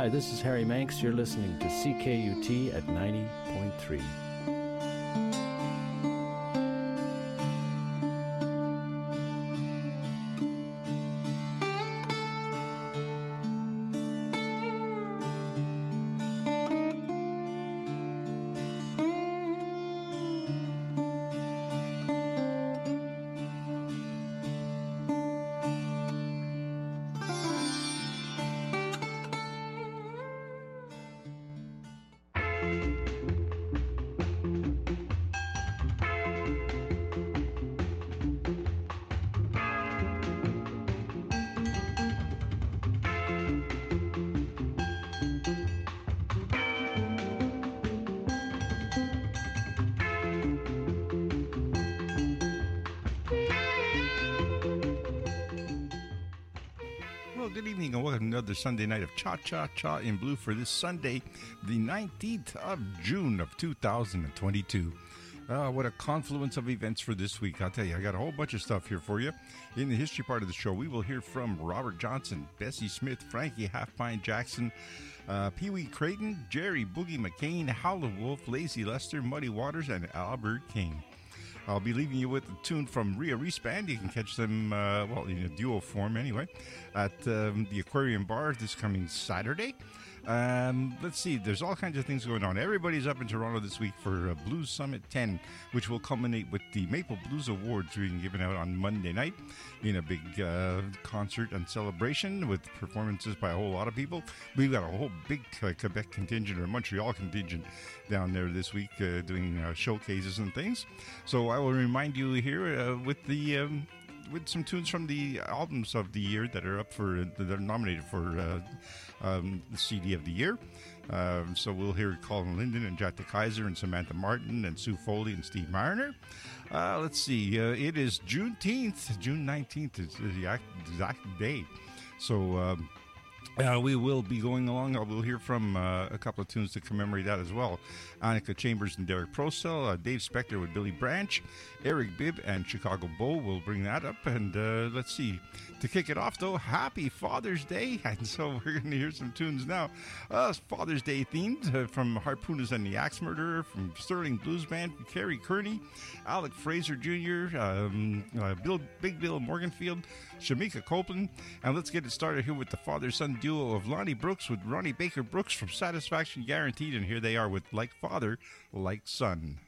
Hi, this is Harry Manx. You're listening to CKUT at 90.3. Another Sunday night of Cha-Cha-Cha in Blue for this Sunday, the 19th of June of 2022. What a confluence of events for this week. I'll tell you, I got a whole bunch of stuff here for you. In the history part of the show, we will hear from Robert Johnson, Bessie Smith, Frankie Half-Pint Jackson, Pee Wee Creighton, Jerry Boogie McCain, Howlin' Wolf, Lazy Lester, Muddy Waters, and Albert King. I'll be leaving you with a tune from Rhea Reese Band. You can catch them, in a duo form anyway, at the Aquarium Bar this coming Saturday. Let's see, there's all kinds of things going on. Everybody's up in Toronto this week for Blues Summit 10, which will culminate with the Maple Blues Awards being given out on Monday night in a big concert and celebration with performances by a whole lot of people. We've got a whole big Quebec contingent or Montreal contingent down there this week doing showcases and things. So I will remind you here with some tunes from the albums of the year that are up for that are nominated for the CD of the year. So we'll hear Colin Linden and Jack DeKaiser and Samantha Martin and Sue Foley and Steve Mariner. Let's see. It is Juneteenth. June 19th is the exact day. So we will be going along. We'll hear from a couple of tunes to commemorate that as well. Annika Chambers and Derek Procell, Dave Spector with Billy Branch, Eric Bibb and Chicago Bo will bring that up. And let's see. To kick it off, though, happy Father's Day. And so we're going to hear some tunes now. Father's Day themed from Harpooners and the Axe Murderer, from Sterling Blues Band, Kerry Kearney, Alec Fraser Jr., Big Bill Morganfield, Shamika Copeland. And let's get it started here with the father-son duo of Lonnie Brooks with Ronnie Baker Brooks from Satisfaction Guaranteed. And here they are with Like Father, Like Son.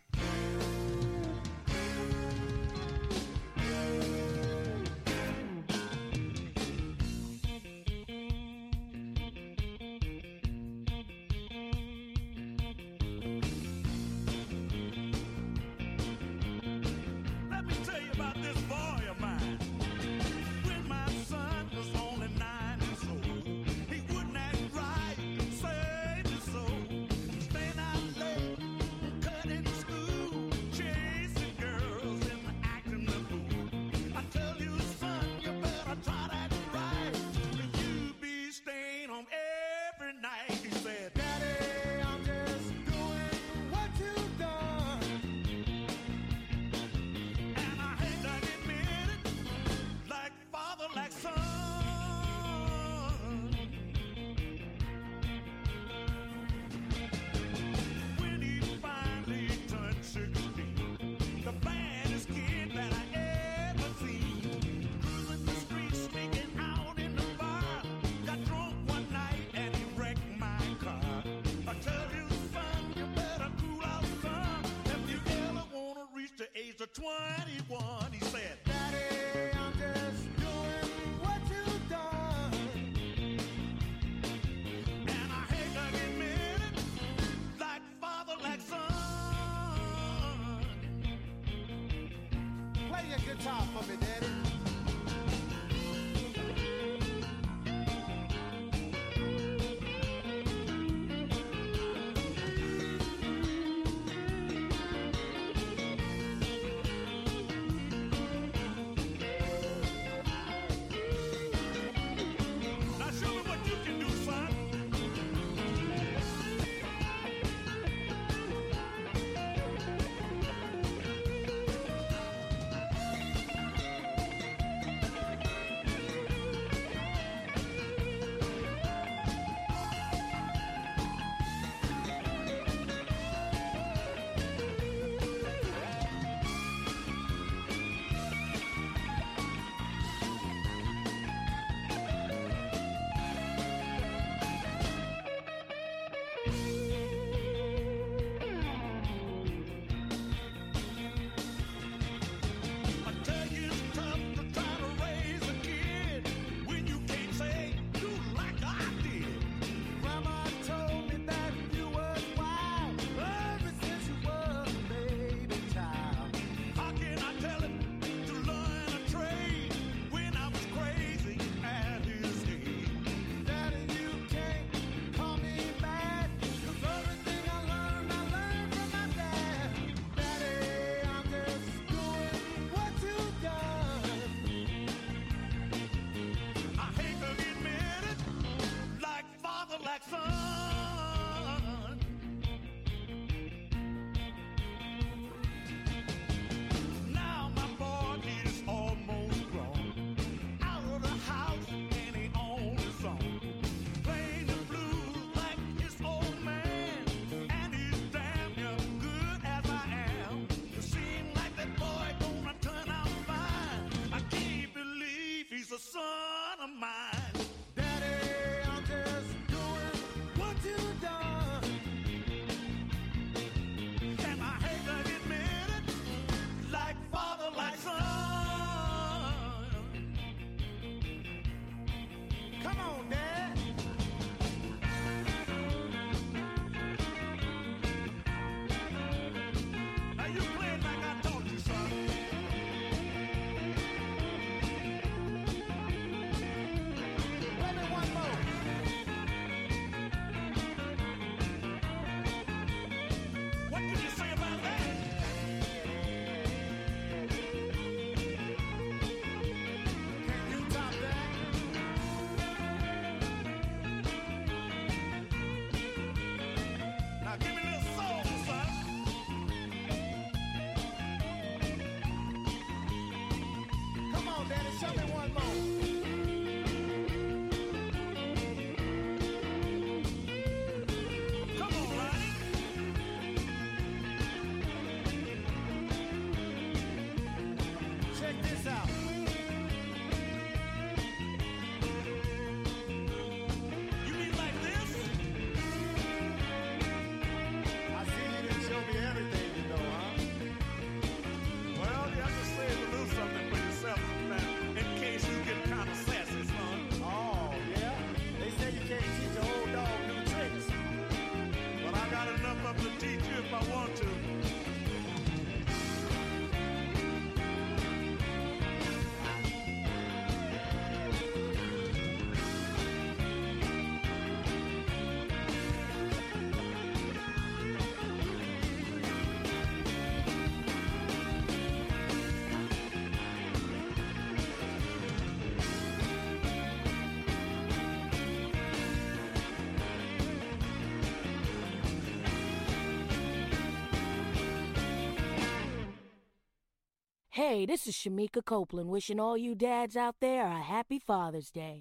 Hey, this is Shamika Copeland wishing all you dads out there a happy Father's Day.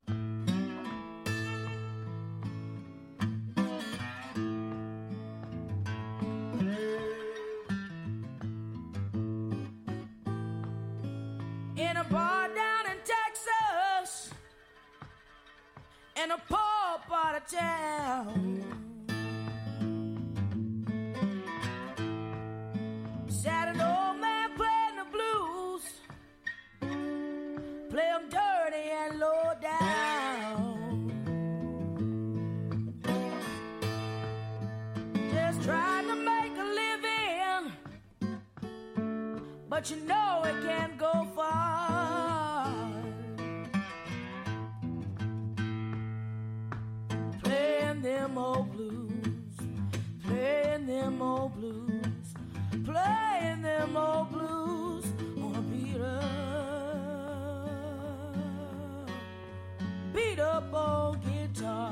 In a bar down in Texas, in a poor part of town, sat an old man playing the blues, play 'em dirty and low down, just trying to make a living, but you know it can't go far. Playing them old blues, playing them old blues, playing them old blues on a beat up old guitar.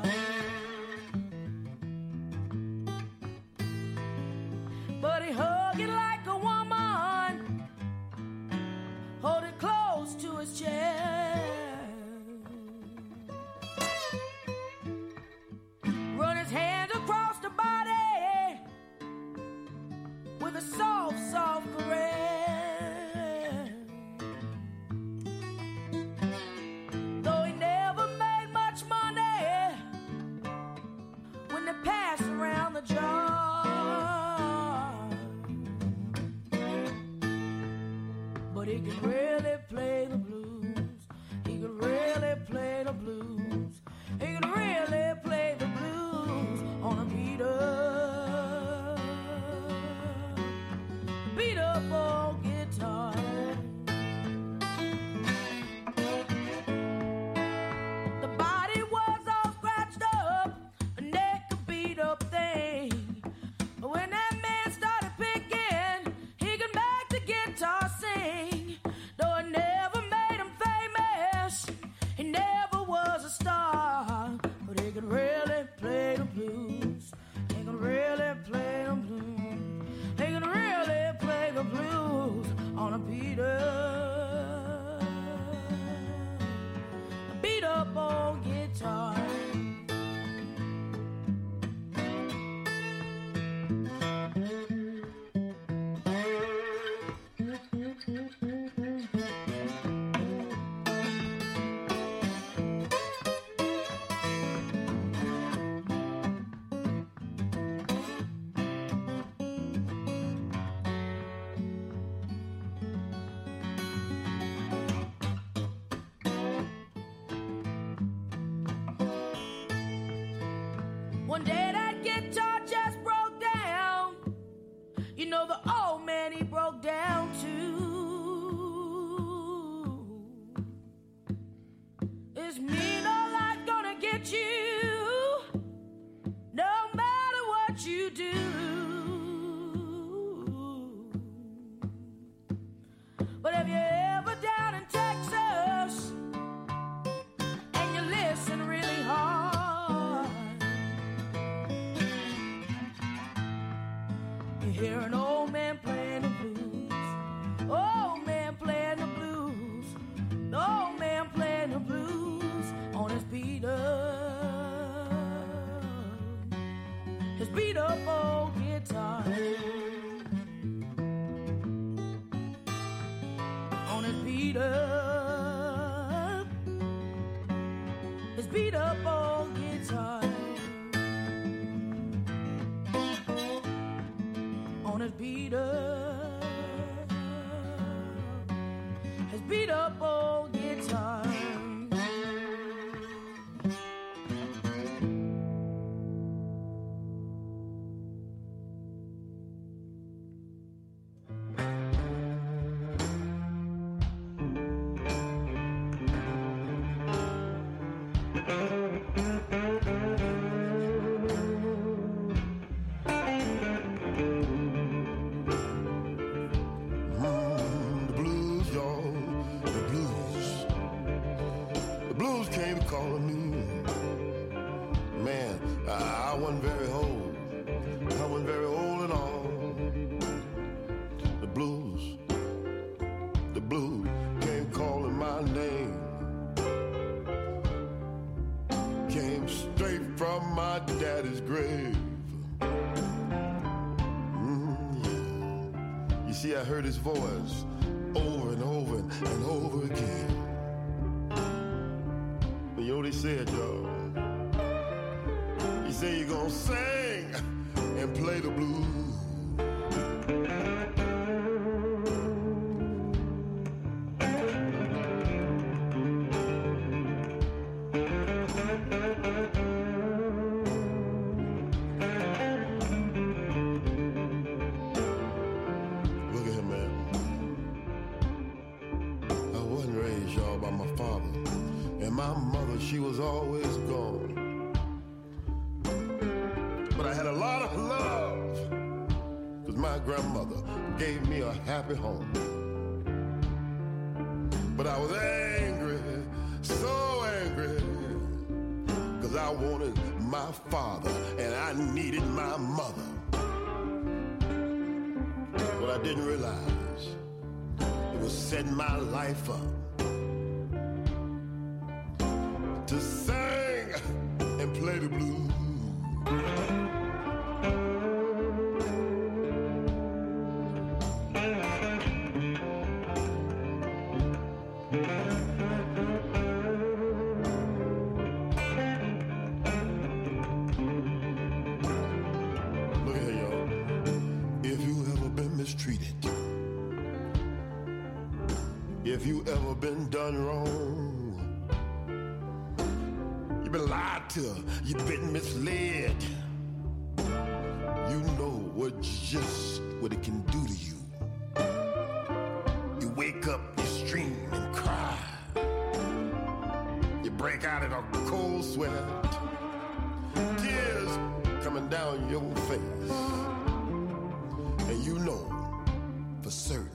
But he hugged it like a woman, hold it close to his chest, run his hands across the body with a soft, soft caress. Though he never made much money when they pass around the jar, but he could really play the blues. He could really play the blues. He could really play the blues on a beat up old guitar. The body was all scratched up, a neck a beat up thing. But when that man started picking, he could make the guitar sing. Though it never made him famous, he never was a star, but he could really play the blues. He could really play the blues. He could really play the blues on a beat up old guitar. One day that guitar just broke down. You know the old man, he broke down too. Is me no life gonna get you, no matter what you do? But if you're ever down in Texas and you listen really hard, you hear an old man playing the blues, old man playing the blues, the old man playing the blues on his beat up old guitar, on his beat up old guitar, on his beat up old guitar. calling me. Man, I wasn't very old. I wasn't very old at all. The blues grave. Yeah. You see, I heard his voice over and over and over again. You know what he said, y'all? He said, you're gonna sing and play the blues. Look at him, man. I wasn't raised, y'all, by my father. And my mother, she was always gone. But I had a lot of love, because my grandmother gave me a happy home. But I was angry, so angry, because I wanted my father and I needed my mother. What I didn't realize, it was setting my life up to sing and play the blues. Look here, y'all. If you ever been mistreated, if you ever been done wrong, you've been lied to, you've been misled, you know just what it can do to you. You wake up, you scream and cry. You break out in a cold sweat. Tears coming down your face. And you know for certain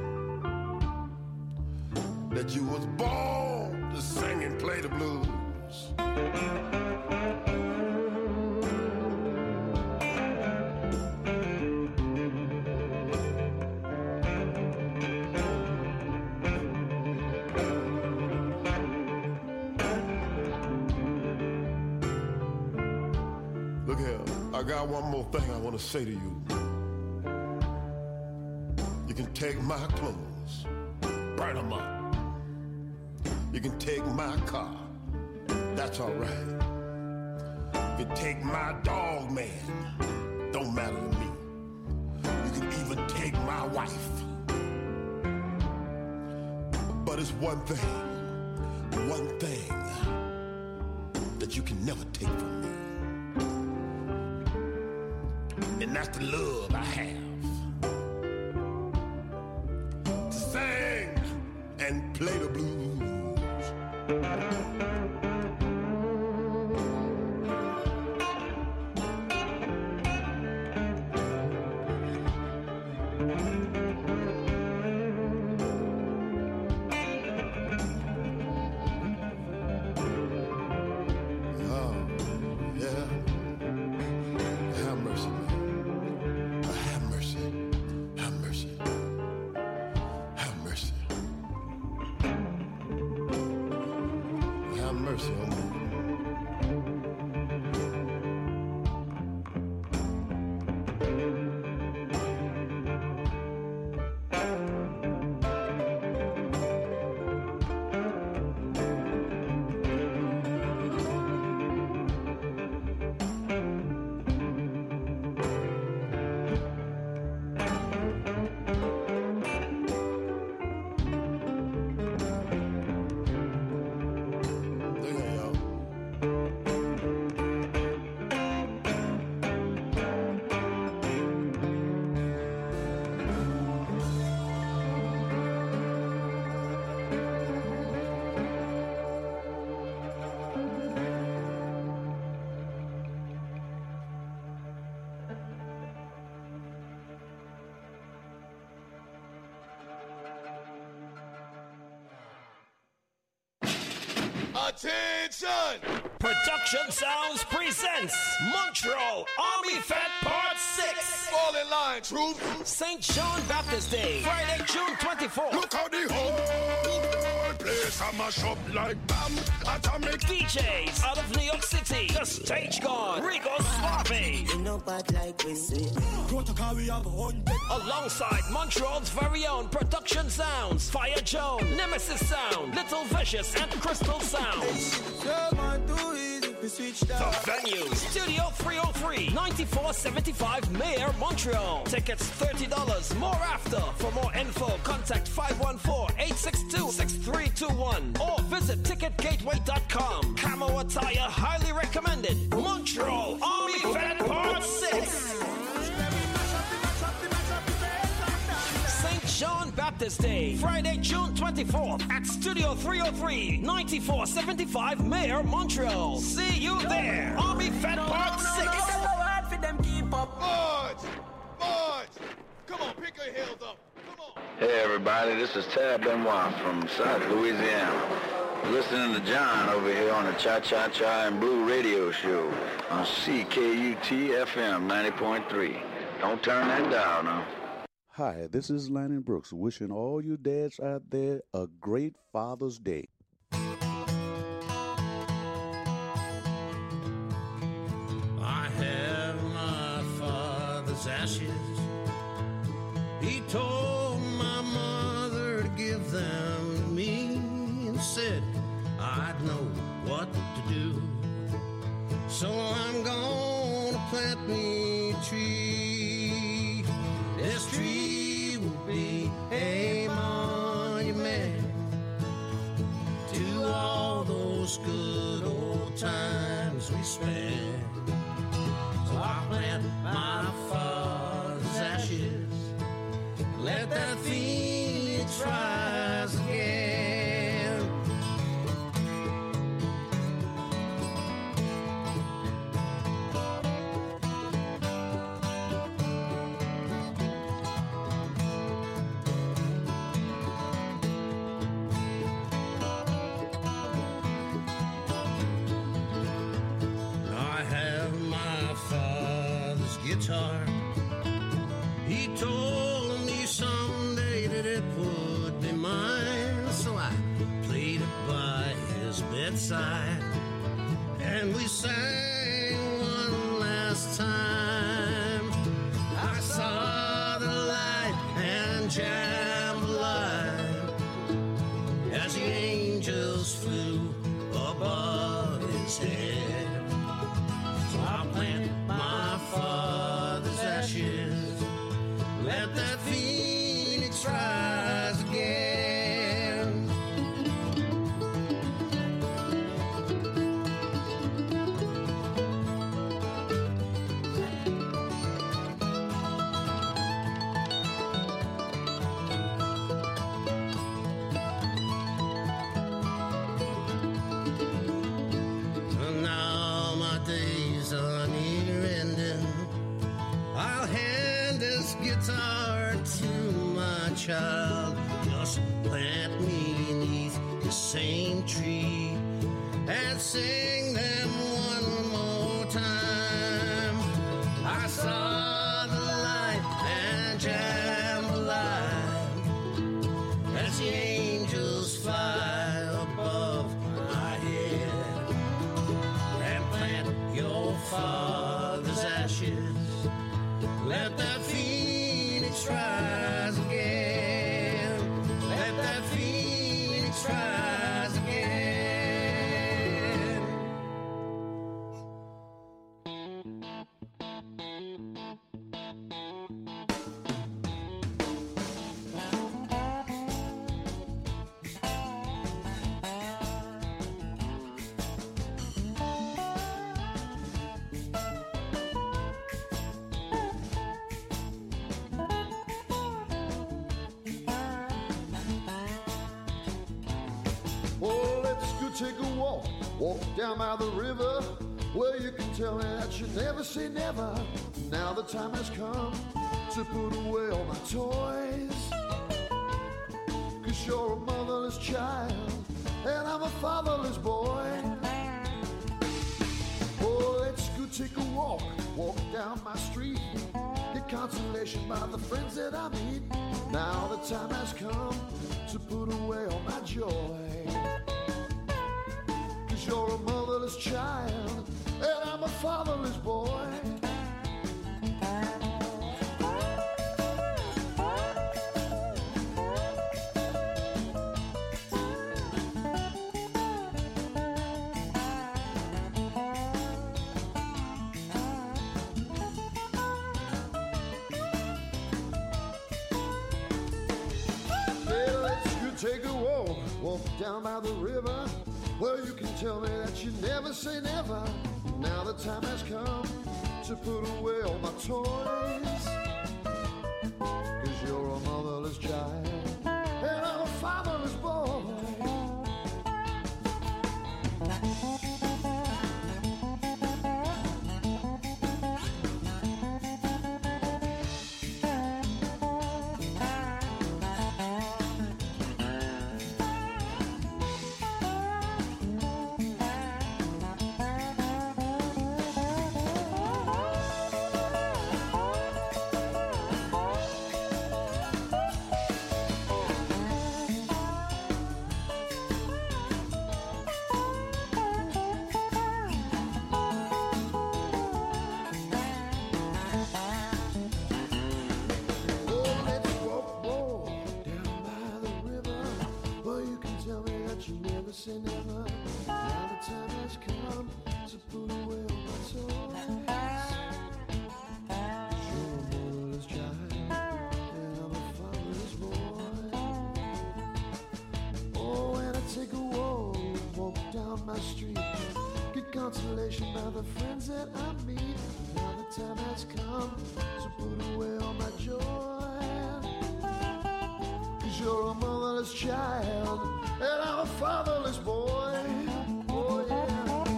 that you was born to sing and play the blues. Look here, I got one more thing I want to say to you. You can take my clothes, burn them up. You can take my car, that's all right. You can take my dog, man, don't matter to me. You can even take my wife. But it's one thing that you can never take from me. And that's the love I have to sing and play the blues. Mercy on me. Attention! Production Sounds presents Montreal Army Fête Part 6. Fall in line, troops. St. John Baptist Day, Friday, June 24th. Look how the whole place place I mash up like bam, atomic. DJs out of New York City, the Stage God, Rico Suave. Alongside Montreal's very own Production Sounds, Fire Joan, Nemesis Sound, Little Vicious, and Crystal Sounds. The venue, Studio 303, 9475 Mayor, Montreal. Tickets $30, more after. For more info, contact 514-862-6321 or visit ticketgateway.com. Camo attire highly recommended. Montreal Army Vet Part 6. St. John Baptist Day, Friday, June 24th at Studio 303, 9475 Mayor, Montreal. See you there. Army Vet Part 6. Boys! Come on, pick your heels up. Come on. Hey everybody, this is Tab Benoit from South Louisiana. Listening to John over here on the Cha-Cha-Cha and Blue radio show on CKUT FM 90.3. Don't turn that dial now. Hi, this is Lannon Brooks wishing all you dads out there a great Father's Day. I have my father's ashes. He told my mother to give them to me and said I'd know what to do. So I'm gonna plant me a tree. This tree will be a monument to all those good old times we spent. So I'll plant my father's ashes. Let that phoenix rise again. I have my father's guitar. He told me someday that it would be mine, so I played it by his bedside, and we sang one last time. I saw the light and jambalaya as the angels flew above his head. So I'll plant my father's ashes. Let that phoenix rise again. And now my days are near ending. I'll hand this guitar to my child. Just plant me beneath the same tree and sing them one more time. I saw the light and jambalaya as the angels fly above my head. And plant your father's ashes. Let that phoenix rise again. Let that phoenix rise again. Oh, let's go take a walk. Walk down by the river where you can tell me that you never say never. Now the time has come to put away all my toys. 'Cause you're a motherless child and I'm a fatherless boy. Oh, let's go take a walk. Walk down my street. You consolation by the friends that I meet. Now the time has come to put away all my joy. 'Cause you're a motherless child, and I'm a fatherless boy. Take a walk down by the river, where you can tell me that you never say never. Now the time has come to put away all my toys. 'Cause you're a motherless child, and I'm a fatherless boy. Consolation by the friends that I meet. Now the time has come to put away all my joy. 'Cause you're a motherless child, and I'm a fatherless boy. Oh yeah.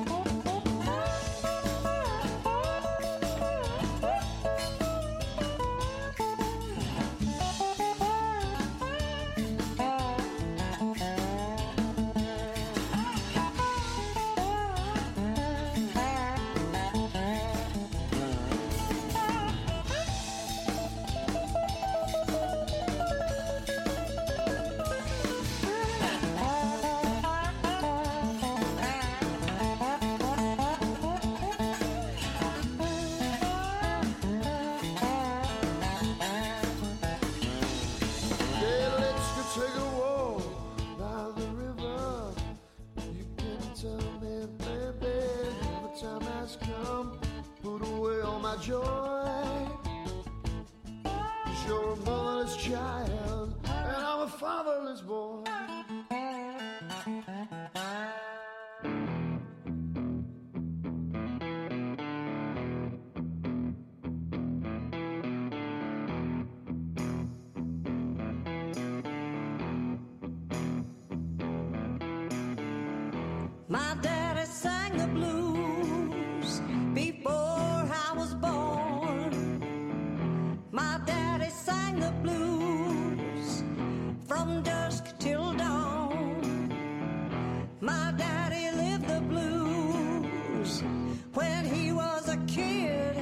My daddy sang the blues before I was born. My daddy sang the blues from dusk till dawn. My daddy lived the blues when he was a kid.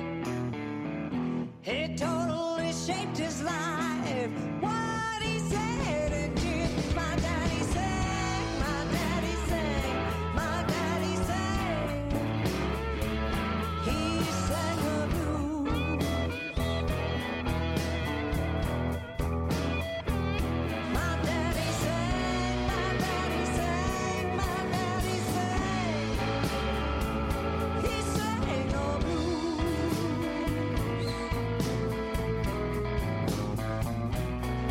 It totally shaped his life. What he said and did. My daddy sang, my daddy sang, my daddy sang. He sang the blues. My daddy sang, my daddy sang, my daddy sang. He sang the blues.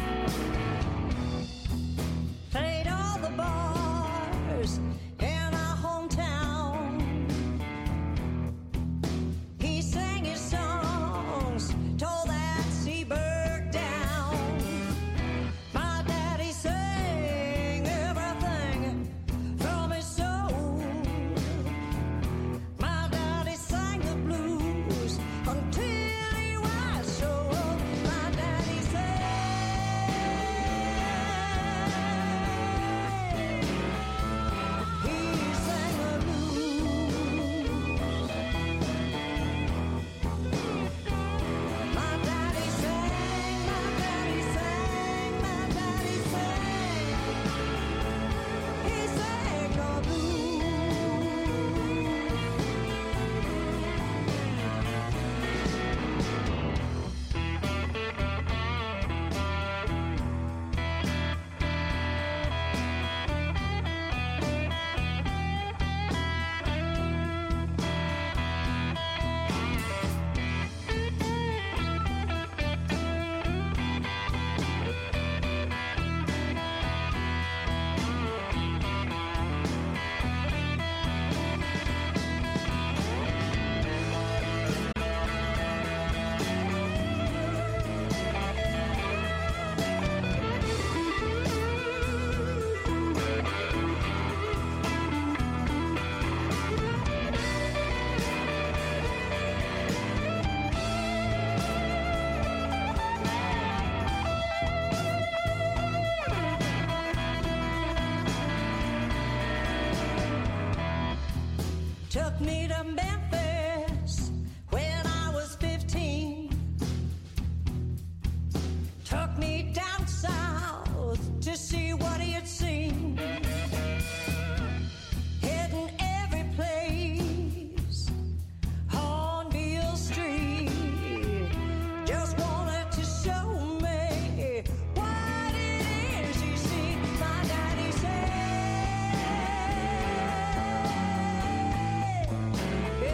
me to Memphis when I was 15. Took me down south to see what he had seen. Hitting every place on Beale Street. Just wanted to show me what it is you see. My daddy said,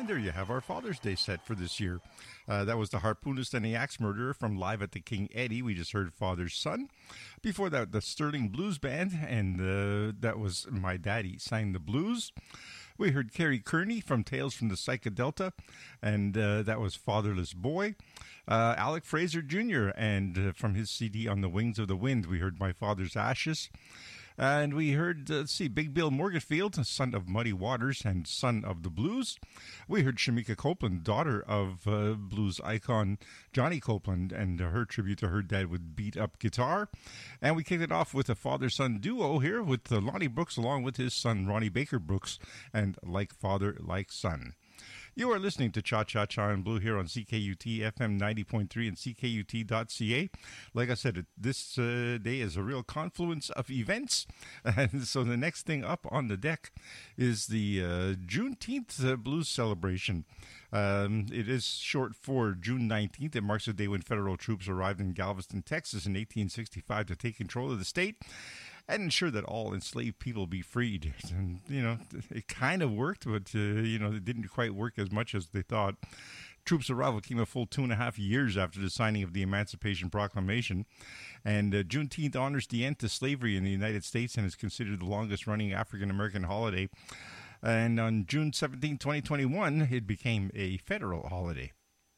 And there you have our Father's Day set for this year. That was the Harpoonist and the Axe Murderer from Live at the King Eddie. We just heard Father's Son. Before that, the Sterling Blues Band, and that was My Daddy Sang the Blues. We heard Kerry Kearney from Tales from the Psychedelta, and that was Fatherless Boy. Alec Fraser Jr., and from his CD On the Wings of the Wind, we heard My Father's Ashes. And we heard, Big Bill Morganfield, son of Muddy Waters and son of the blues. We heard Shamika Copeland, daughter of blues icon Johnny Copeland, and her tribute to her dad with beat up guitar. And we kicked it off with a father-son duo here with Lonnie Brooks along with his son Ronnie Baker Brooks, and Like Father, Like Son. You are listening to Cha Cha Cha in Blue here on CKUT FM 90.3 and CKUT.ca. Like I said, this day is a real confluence of events. And so the next thing up on the deck is the Juneteenth Blues Celebration. It is short for June 19th. It marks the day when federal troops arrived in Galveston, Texas in 1865 to take control of the state and ensure that all enslaved people be freed. And, it kind of worked, but, it didn't quite work as much as they thought. Troops' arrival came a full 2.5 years after the signing of the Emancipation Proclamation. And Juneteenth honors the end to slavery in the United States and is considered the longest-running African-American holiday. And on June 17, 2021, it became a federal holiday.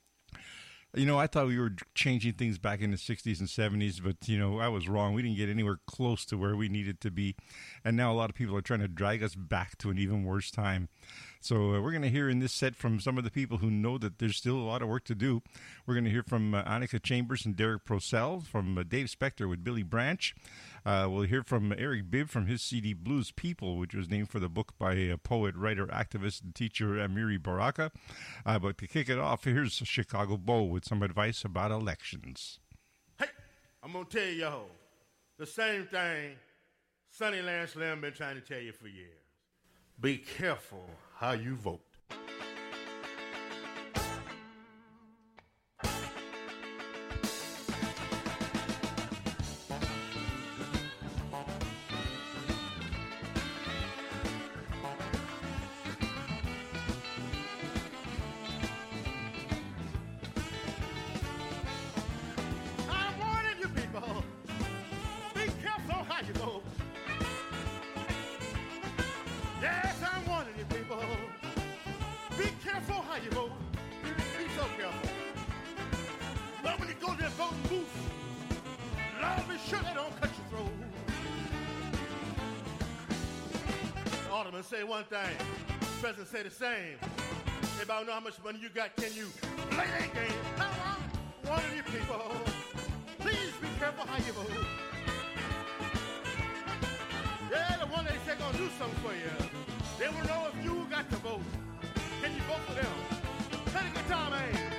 I thought we were changing things back in the 60s and 70s, but, I was wrong. We didn't get anywhere close to where we needed to be. And now a lot of people are trying to drag us back to an even worse time. So we're going to hear in this set from some of the people who know that there's still a lot of work to do. We're going to hear from Annika Chambers and Derek Procell, from Dave Spector with Billy Branch. We'll hear from Eric Bibb from his CD Blues People, which was named for the book by poet, writer, activist, and teacher Amiri Baraka. But to kick it off, here's Chicago Bo with some advice about elections. Hey, I'm going to tell y'all the same thing Sonny Lance Slim been trying to tell you for years. Be careful how you vote. Say one thing, President say the same. Everybody know how much money you got, can you play that game? Now I'm one of you people, please be careful how you vote. Yeah, the one they say gonna do something for you. They will know if you got to vote. Can you vote for them? Play the guitar, man.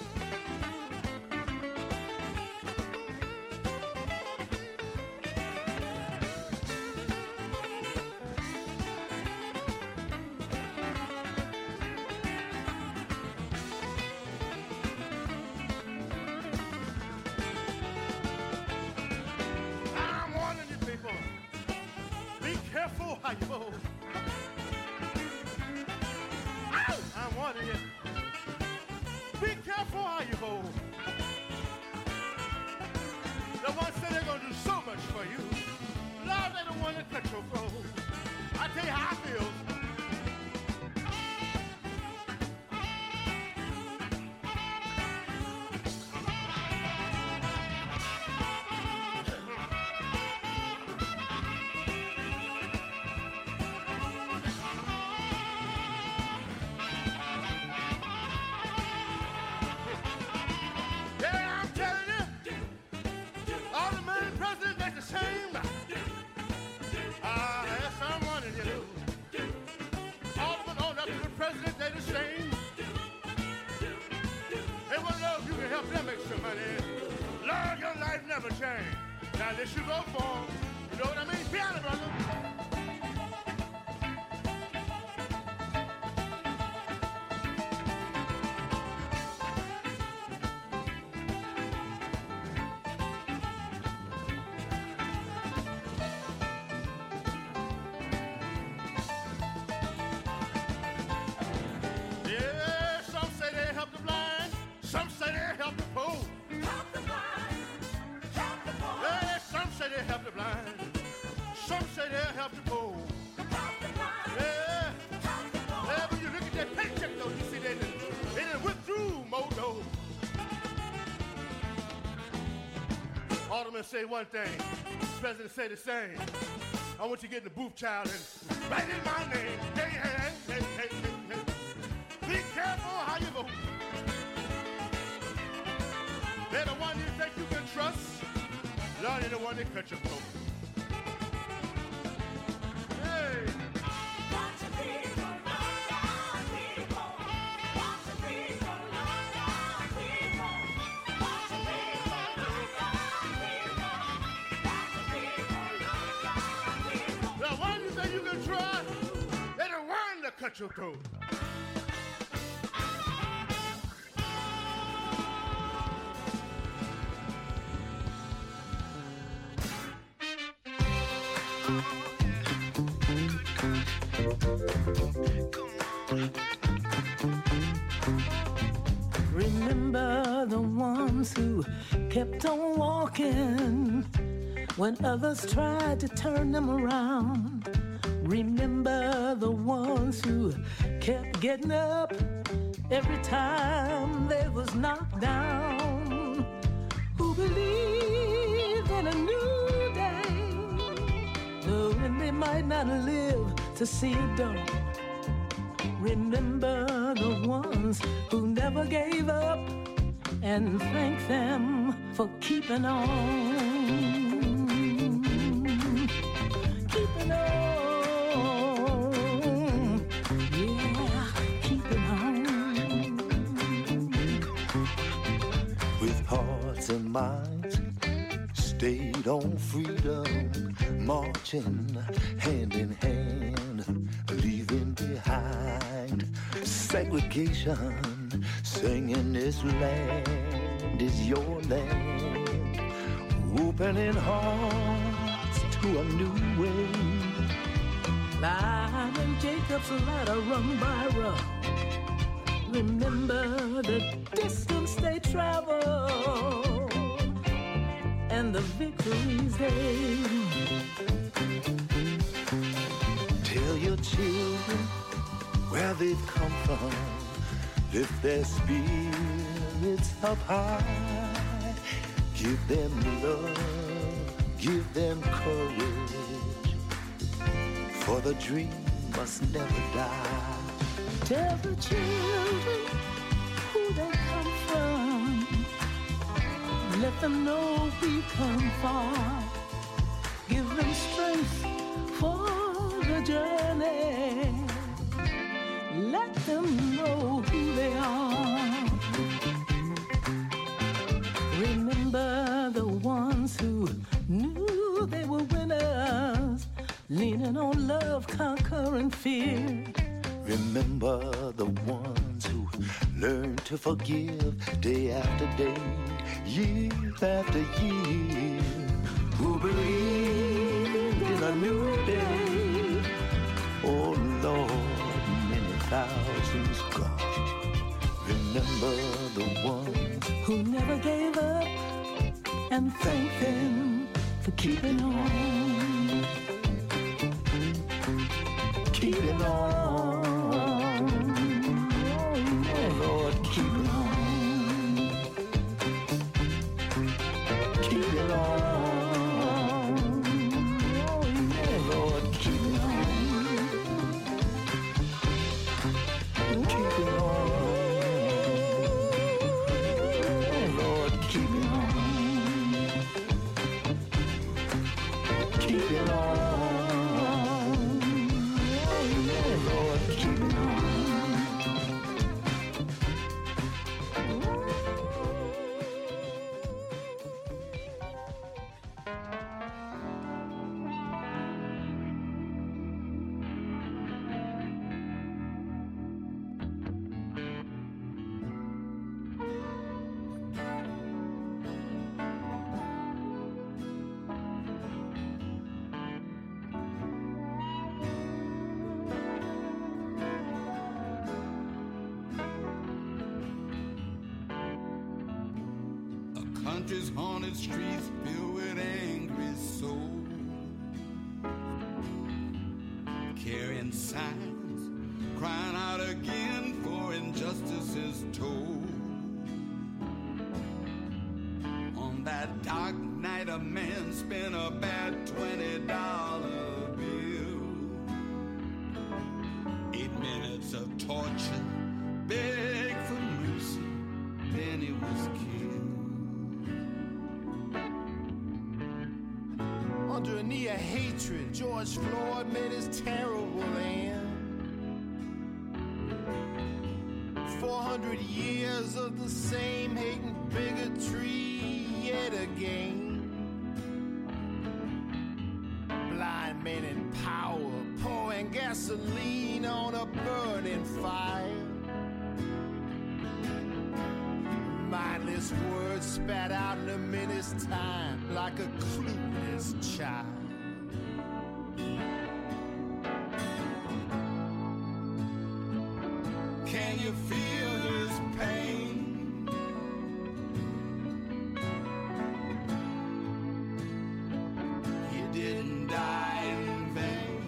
How you vote? I'm warning you. Be careful how you vote. The ones say they're gonna do so much for you. Lord, they don't want to cut your throat. I tell you how I feel. Never change. Now this you go for. You know what I mean? Piano, brother. Yeah. Alderman say one thing, President say the same. I want you to get in the booth, child, and write in my name. Hey, hey, hey, hey, hey, hey, hey. Be careful how you vote. They're the one you think you can trust. Lord, they're the one that cut your throat. Hey. The one you think you can trust, they're the one that cut your throat. Remember the ones who kept on walking when others tried to turn them around. Remember the ones who kept getting up every time they was knocked down. Who believed in a new day, knowing they might not live to see it dawn. Remember the ones who never gave up, and thank them for keeping on. Keeping on. Yeah, keeping on. With hearts and minds stayed on freedom, marching hand in hand, leaving behind segregation, singing this land is your land, opening hearts to a new way. Climbing Jacob's ladder rung by rung. Remember the distance they traveled and the victories they Tell your children where they've come from, lift their spirits up high, give them love, give them courage, for the dream must never die. Tell the children who they come from, let them know we come far, give them strength for the journey, let them know who they are. Remember the ones who knew they were winners, leaning on love, conquering fear. Remember the ones who learned to forgive day after day, year after year, who believed in a new day. Oh Lord, many thousands gone. Remember the ones who never gave up, and thank them for keeping on. Keeping on. Oh Lord, keeping on. Keeping on. Oh Lord, keeping on. Keeping on. Oh Lord, keeping on. Keeping on. Lord, keep it on. Country's haunted streets filled with angry souls, carrying signs, crying out again for injustices told. On that dark night made a man spend a bad $20 bill. 8 minutes of torture, beg for mercy, then he was killed. Under a knee of hatred, George Floyd made his terrible end. 400 years of the same hate and bigotry yet again. Blind men in power pouring gasoline on a burning fire. Mindless words spat out in a minute's time like a clueless child. Can you feel his pain? He didn't die in vain.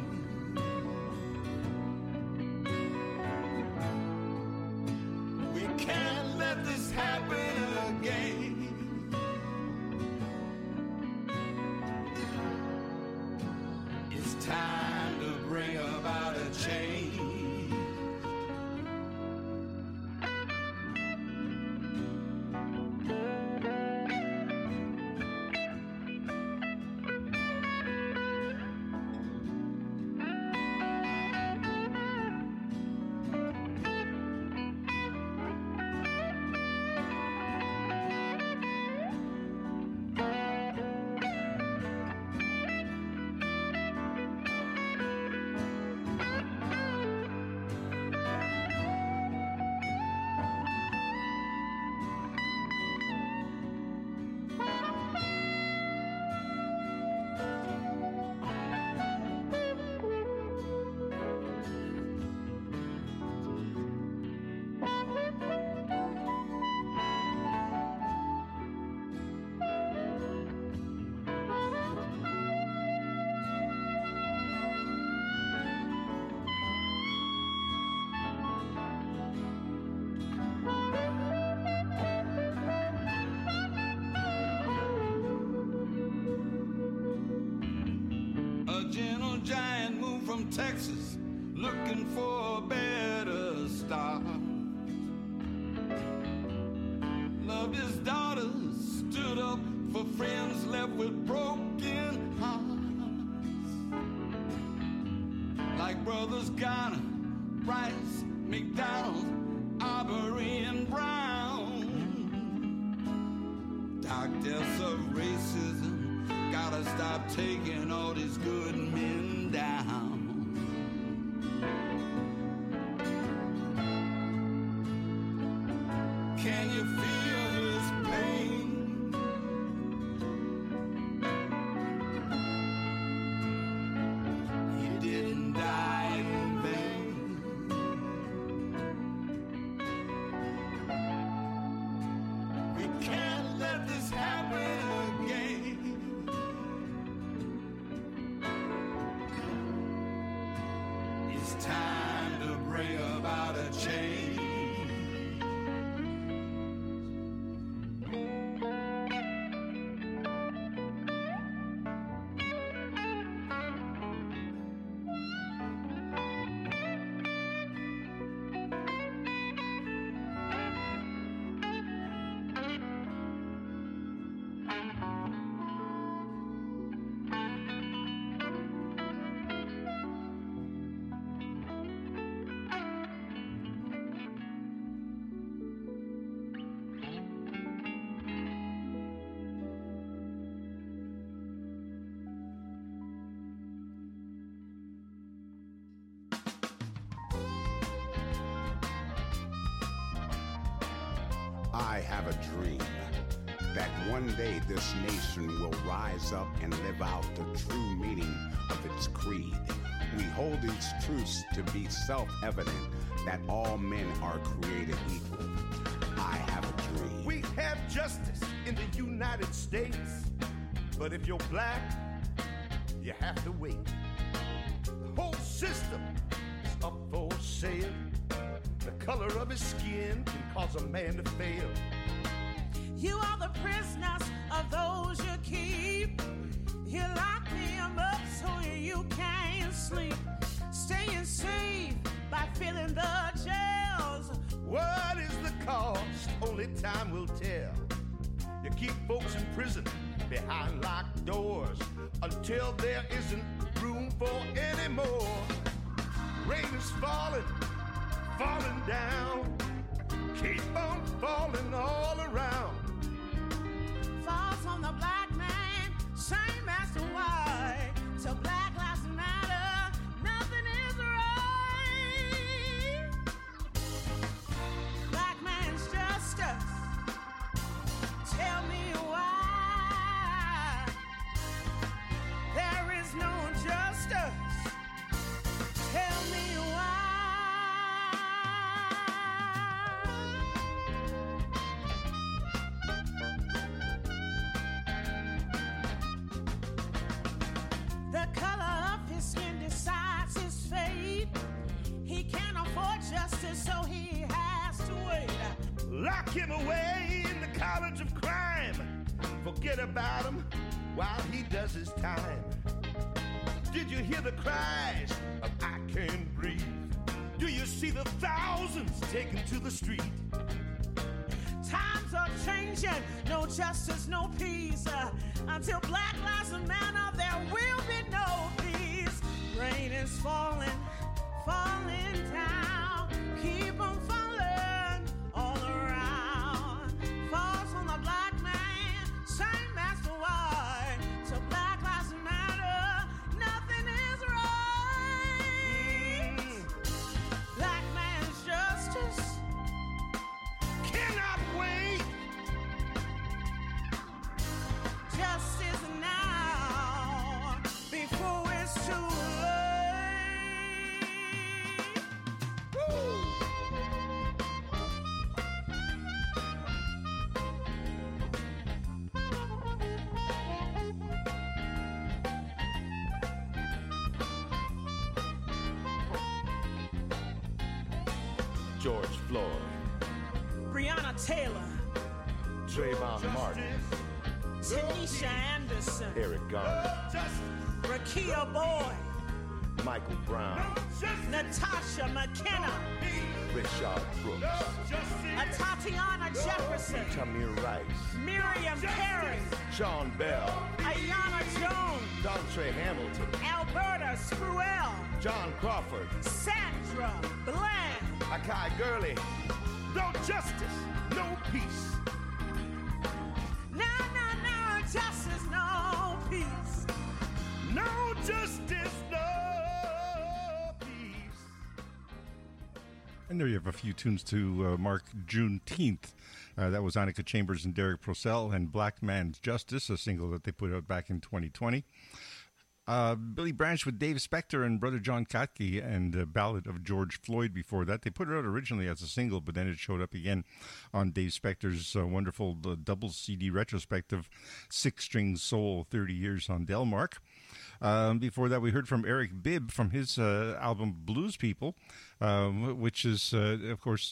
We can't let this happen again. It's time to bring about a change. Texas, looking for a better start. Loved his daughters, stood up for friends left with broken hearts. Like brothers Garner, Rice, McDonald, Arbery, and Brown. Dark deaths of racism, gotta stop taking all these good men down. Can you feel his pain? He didn't die in vain. We can't let this happen again. It's time to bring about a change. I have a dream that one day this nation will rise up and live out the true meaning of its creed. We hold these truths to be self-evident that all men are created equal. I have a dream. We have justice in the United States, but if you're black, you have to wait. The whole system is up for sale. The color of his skin can cause a man to fail. You are the prisoners of those you keep. cost, only time will tell. You keep folks in prison behind locked doors until there isn't room for any more. Rain is falling, falling down. Keep on falling all around. Falls on the black man, same as the white. So Black Lives Matter, nothing is right. Black man's justice, tell me why. There is no justice, tell me why. The color of his skin decides his fate. He can't afford justice, so he has to wait. Lock him away in the college of crime. Forget about him while he does his time. Did you hear the cries of I can't breathe? Do you see the thousands taken to the street? Times are changing, no justice, no peace. Until Black Lives Matter, there will be no peace. Rain is falling, falling down. Keep on falling all around. Falls on the black man, same as the white. So Black Lives Matter, nothing is right. Black man's justice cannot wait. Justice now, before it's too late. Woo! George Floyd, Breonna Taylor, Trayvon Martin, Tanisha Anderson, Eric Garner, Rakia Boyd, Michael Brown, Natasha McKenna, Richard Brooks, Tatiana Jefferson, Tamir Rice, Miriam Perry, Sean Bell, Ayanna Jones, Dontre Hamilton, Alberta Spruill, John Crawford, Sandra Bland, Akai Gurley. No justice, no peace. No, justice, no peace. No justice, no peace. And there you have a few tunes to mark Juneteenth. That was Annika Chambers and Derek Purcell and Black Man's Justice, a single that they put out back in 2020. Billy Branch with Dave Spector and Brother John Katke and the Ballad of George Floyd before that. They put it out originally as a single, but then it showed up again on Dave Spector's wonderful double CD retrospective, Six String Soul, 30 Years on Delmark. Before that, we heard from Eric Bibb from his album Blues People, which is, of course...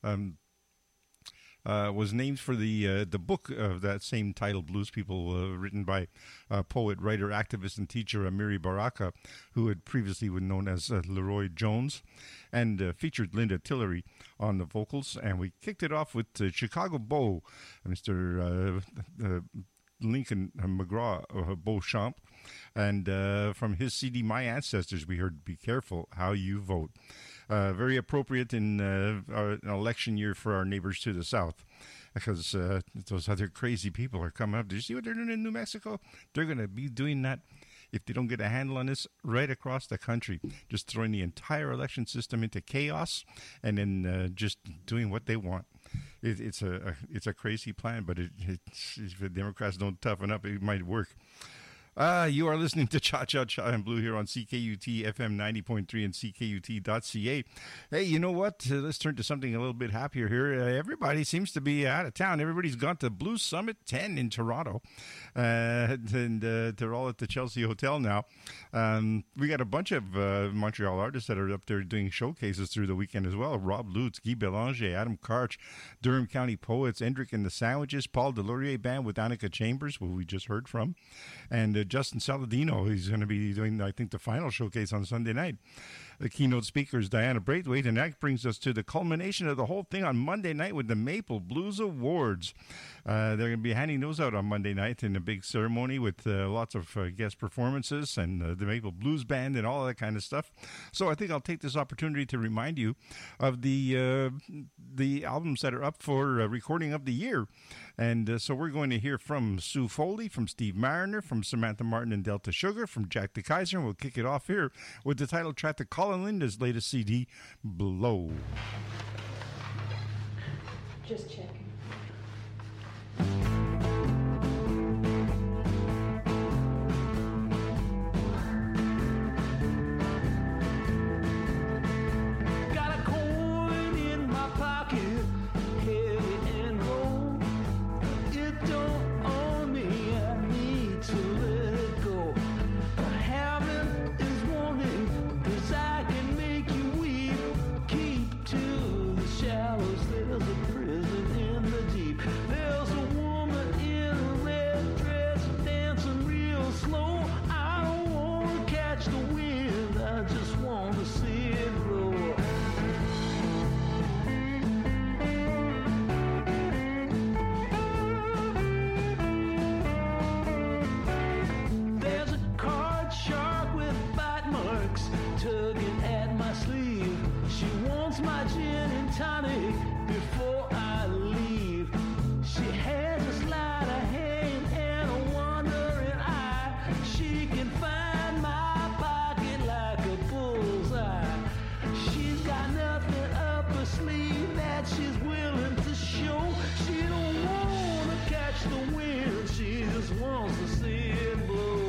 was named for the book of that same title, Blues People, written by poet, writer, activist, and teacher Amiri Baraka, who had previously been known as Leroy Jones, and featured Linda Tillery on the vocals. And we kicked it off with Chicago Beau, Mr. Lincoln McGraw Beauchamp. And from his CD, My Ancestors, we heard Be Careful How You Vote. Very appropriate in an election year for our neighbors to the south, because those other crazy people are coming up. Did you see what they're doing in New Mexico? They're going to be doing that, if they don't get a handle on this, right across the country, just throwing the entire election system into chaos and then just doing what they want. It's a crazy plan, but if the Democrats don't toughen up, it might work. You are listening to Cha Cha Cha and Blue here on CKUT FM 90.3 and CKUT.ca. Hey, you know what? Let's turn to something a little bit happier here. Everybody seems to be out of town. Everybody's gone to Blues Summit 10 in Toronto. And they're all at the Chelsea Hotel now. We got a bunch of Montreal artists that are up there doing showcases through the weekend as well. Rob Lutz, Guy Belanger, Adam Karch, Durham County Poets, Endrick and the Sandwiches, Paul Delorier Band with Annika Chambers, who we just heard from, and Justin Saladino. He's going to be doing, I think, the final showcase on Sunday night. The keynote speaker is Diana Braithwaite, and that brings us to the culmination of the whole thing on Monday night with the Maple Blues Awards. They're going to be handing those out on Monday night in a big ceremony with lots of guest performances and the Maple Blues Band and all that kind of stuff. So I think I'll take this opportunity to remind you of the albums that are up for recording of the year. And so we're going to hear from Sue Foley, from Steve Mariner, from Samantha Martin and Delta Sugar, from Jack the Kaiser, and we'll kick it off here with the title track to Colin Linda's latest CD, Blow. Just checking. Got a coin in my pocket, heavy and low. It don't own me, I need to let it go. Having is wanting, 'cause I can make you weep. Keep to the shallows, there's a prison in the deep. There's a woman in a red dress dancing real slow. I don't want to catch the wind, I just want to see it blow. There's a card shark with bite marks tugging at my sleeve. She wants my gin and tonic before I leave. She has a sleight of hand and a wandering eye. She can find my pocket like a bullseye. She's got nothing up her sleeve that she's willing to show. She don't want to catch the wind, she just wants to see it blow.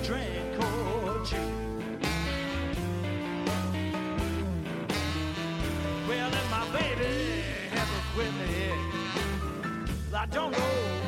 drink or two. Well, if my baby ever quit me, I don't know